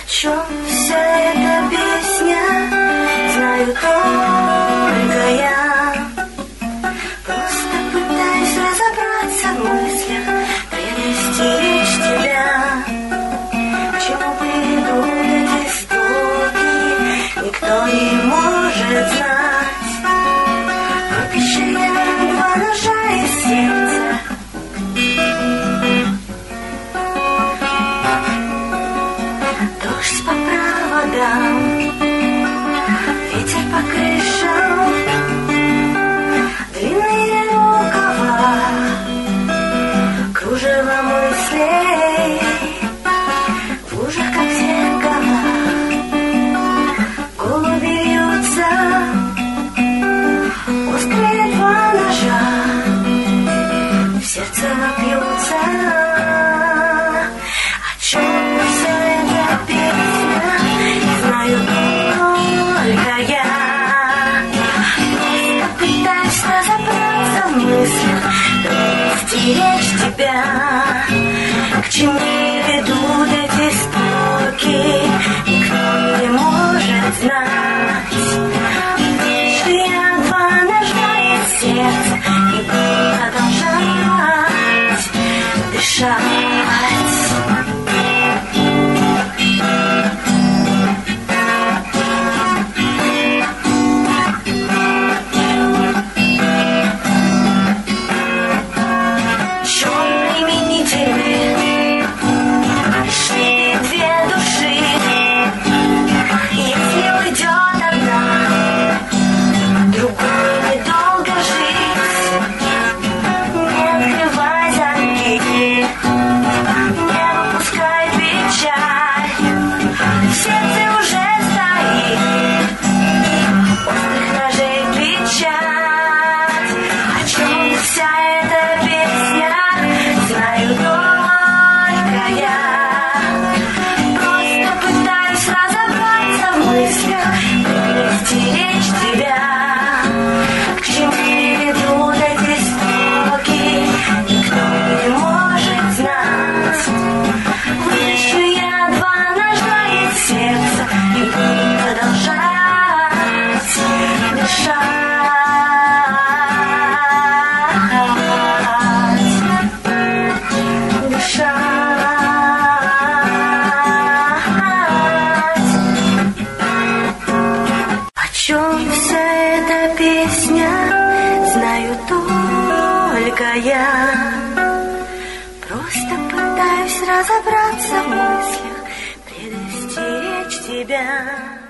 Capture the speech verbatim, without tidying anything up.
чем вся эта песня, знаю только я. Просто пытаюсь разобраться в мыслях, предостеречь тебя. К чему приведут эти строки, никто не может знать. Выпущу я два ножа из сердца, дождь по проводам, ветер по крышам, длинные рукава, кружево мыслей в лужах, как зеркало. Голуби вьются, острые два ножа в сердце вопьются. О чем вся эта песня, знаю только я. Просто пытаюсь разобраться в мыслях, предостеречь тебя. К чему ведут эти строки, никто не может знать. Выпущу я два ножа из сердца и буду продолжать дышать. О чем вся эта песня, знаю только я. Просто пытаюсь разобраться в мыслях, предостеречь тебя.